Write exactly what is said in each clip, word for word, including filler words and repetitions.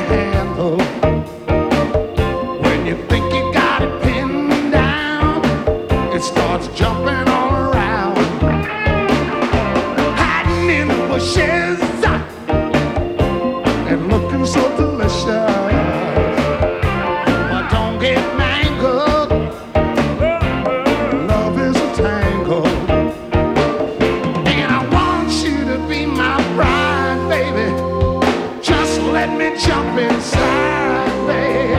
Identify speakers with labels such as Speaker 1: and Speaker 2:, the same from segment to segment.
Speaker 1: handle. When you think you got it pinned down, it starts jumping all around, hiding in the bushes and looking so delicious. But don't get mangled, love is a tangle. And I want you to be my bride, baby. Just let me jump inside, baby.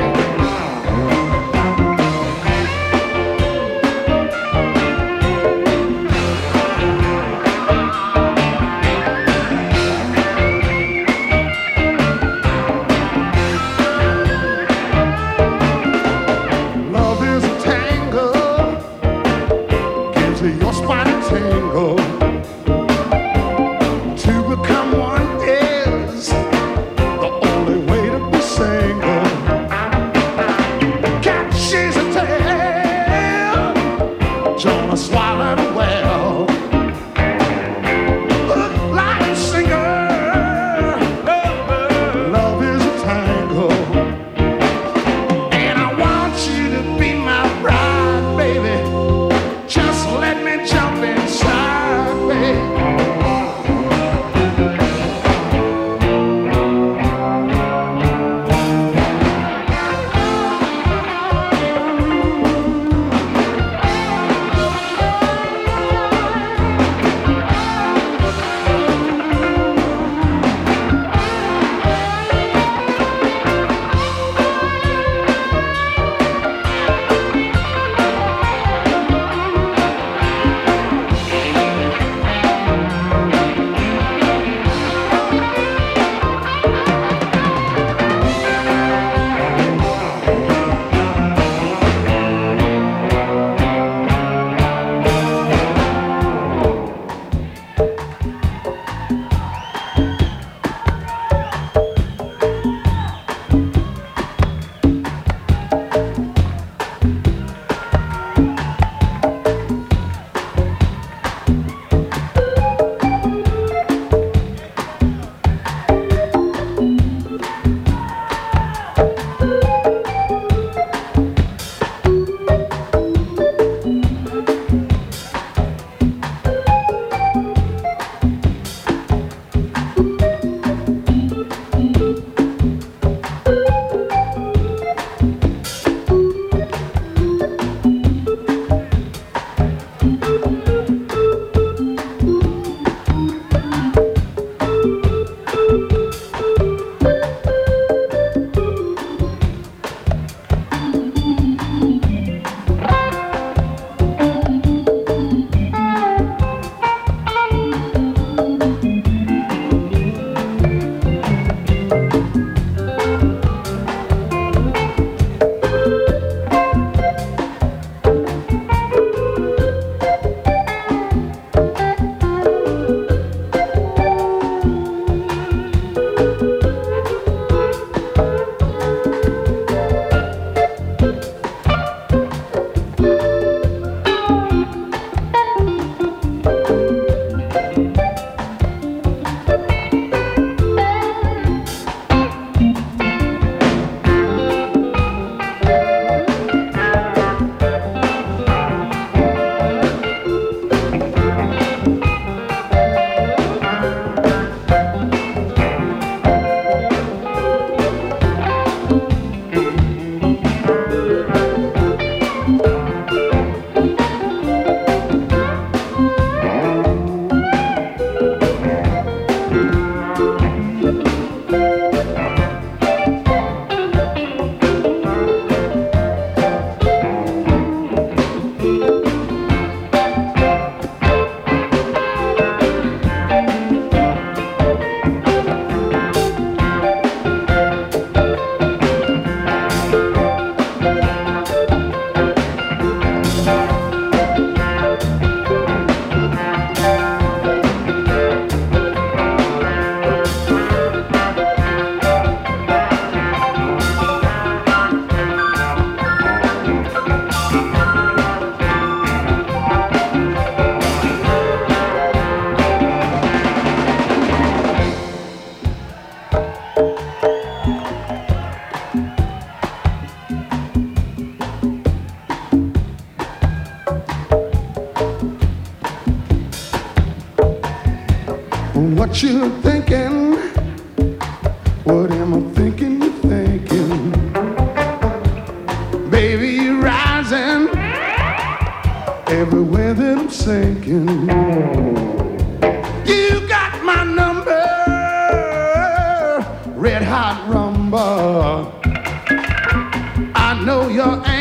Speaker 1: Love is a tangle, gives you your spine a tingle. To become one is the only way to be single. Cat she's a tail, Jonah swallowed a whale. Look like a singer, love is a tangle. And I want you to be my bride, baby. Just let me jump inside, baby. what you're thinking. What am I thinking you're thinking? Baby, you're rising everywhere that I'm sinking. You got my number, red hot rumba. I know you're